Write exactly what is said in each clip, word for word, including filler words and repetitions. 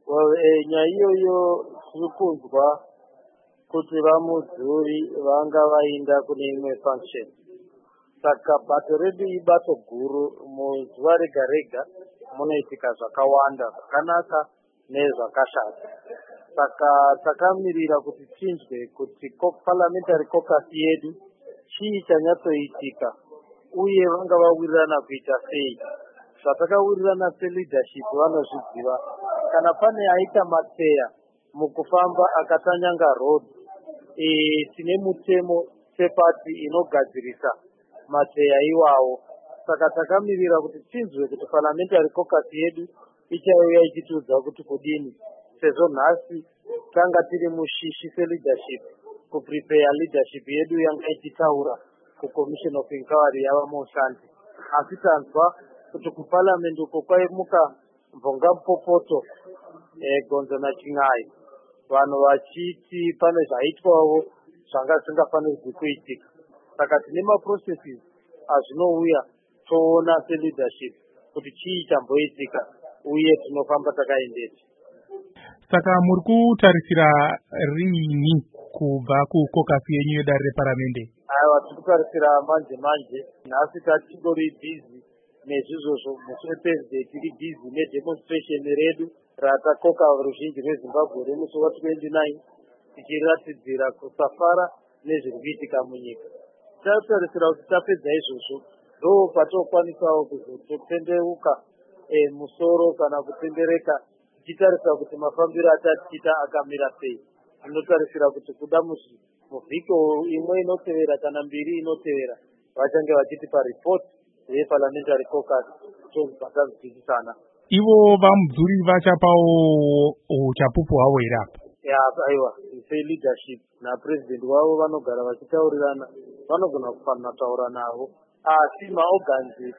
nyaya iyoyo tiri kunzwa kuti vamudzuri vanga vainda kune imwe function. Saka bato redu ibato guru, muzuva rega rega munoitika zvakawanda zvakanaka nezvakashata. Saka takamirira kuti tinzwe kuti parliamentary caucus yedu chii chanyatsoitika uye vanga vawirirana kuita sei. Zvatakawirirana seleadership vanozviziva. Kana pane aita matseya mukufamba akatanyanga road, e, tine mutemo sepati inogadzirisa matseya iwawo. Saka takamirira kuti tinzwe kuti parliamentary caucus yedu ichauya ichitiudza kuti kudini, sezvo nhasi tanga tiri mushishi seleadership kuprepare leadership yedu yanga ichitaura kucommission of inquiry yava mushandi. Asi tanzwa kuti kuparliament uko kwaimuka mvonga mupopoto, e, gonzo nachin'ai, vanhu vachiti pane zvaitwawo zvanga zvisingafanirwi kuitika. Saka tine maprocesses azvinouya toona seleadership kuti chii chamboitika uye tinofamba takaendeti. Saka muri kutarisira rini kubva kucaucus yenyu yedare reparamende? Aiwa, tiri kutarisira manje manje. Nhasi tatingori busy nezvizvozvo. Musi weThursday tiri busy nedemonstration redu ratakoka ruzhinji rweZimbabwe remusi wa29 tichiratidzira kusafara nezviri kuitika munyika. Taitarisira kuti tapedza izvozvo ndo patokwanisawo kuzotendeuka e, musoro kana kutendereka tichitarisa kuti mafambiro atatiita akamira sei. Tinotarisira kuti kuda muvhiki imwe inotevera kana mbiri inotevera vachange vachitipa report yeparliamentary caucus tozobvatanzwisisana. Ivo vamudzuri vachapawo uchapupu hwavo here apa? Ya, aiwa, seleadership napresident wavo vanogara vachitaurirana, vanogona kufanira kutaura navo. Asi maorgans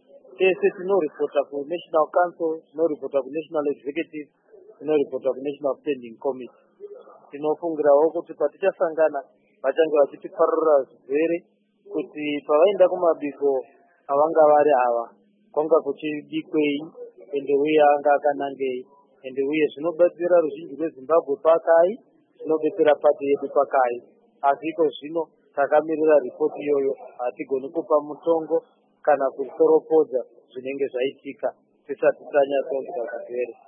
ese tinoripota kunational council, tinoripota kunational executive, tinoripota kunational standing committee. Tinofungirawo kuti patichasangana vachange vachitiparurira zvirwere kuti pavaenda kumabiko avanga vari ava kwanga kuchidikwei ende uye anga akanangei ende uye zvinobetsera ruzhinji rweZimbabwe pakai, zvinobetsera pati yedu pakai. Asi iko zvino takamirira ripoti iyoyo, hatigoni kupa mutongo kana kutoropodza zvinenge zvaitika tisati tanyatsonzwa zvirwere.